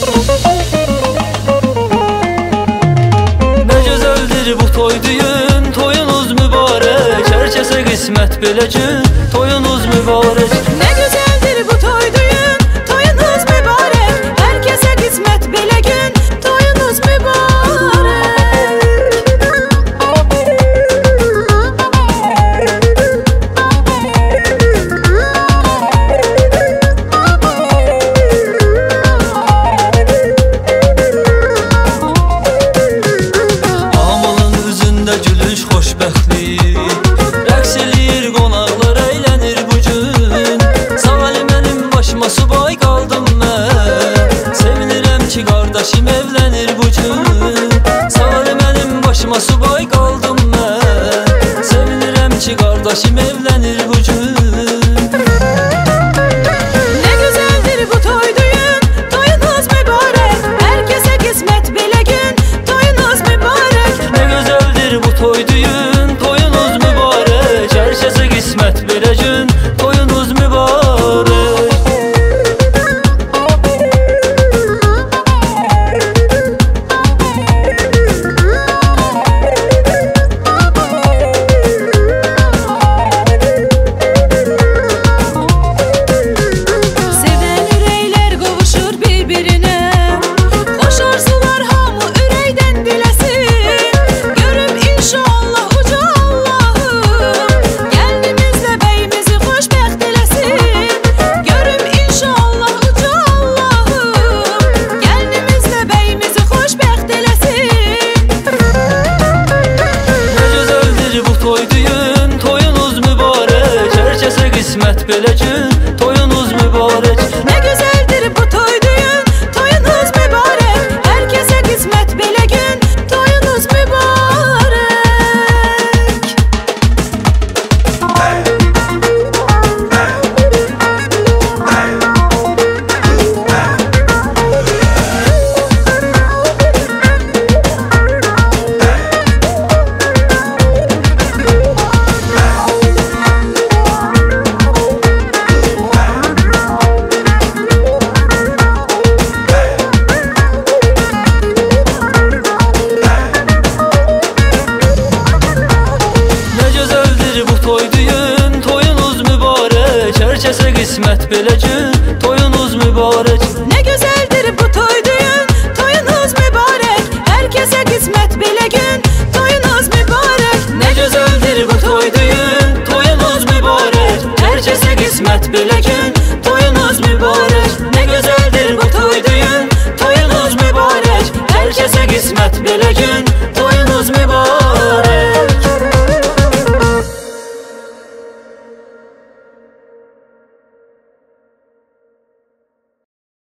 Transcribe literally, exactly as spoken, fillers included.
Ne güzeldir bu toy düğün, toyunuz mübarek. Herkese kısmet belə gün, toyunuz mübarek. Ne güzeldir bu toy düğün, toyunuz mübarek. Herkese kısmet belə gün, toyunuz mübarek. Hamının üzündə gülüş, xoşbəxtlik, rəqs eləyir qonaqlar, əylənir bu gün. Sağ əli mənim başıma subay qaldım mən, sevinirəm ki qardaşım evlənir bu gün. Sağ əli mənim başıma subay qaldım mən, sevinirəm ki qardaşım evlənir bu gün. Ne güzeldir bu toy düğün, toyunuz mübarek. Herkese kısmet belə gün, toyunuz mübarek. Ne güzeldir bu toy düğün, toyunuz mübarek. Herkese kısmet belə gün, toyunuz mübarek. Seven ürəklər qovuşur bir-birinə, xoş arzular hamı ürəkdən diləsin. Görüm inşallah uca Allahım, gəlinimizlə bəyimizi xoşbəxt eləsin. Görüm inşallah uca Allahım, gəlinimizlə bəyimizi xoşbəxt eləsin. Ne güzeldir bu toy düğün, toyunuz mübarek. Herkese kısmet belə gün, toyunuz mübarek. Ne güzeldir bu toy düğün, toyunuz mübarek. Herkese kısmet belə gün, toyunuz mübarek. Ne güzeldir bu toy düğün, toyunuz mübarek. Herkese kısmet belə gün, toyunuz mübarek. Ne güzeldir bu toy düğün, toyunuz mübarek. Herkese kısmet belə gün, toyunuz mübarek. Ne güzeldir bu toy düğün, toyunuz mübarek. Herkese kısmet belə gün, toyunuz mübarek. Ne güzeldir bu toy düğün, toyunuz mübarek. Herkese kısmet belə gün, toyunuz mübarek.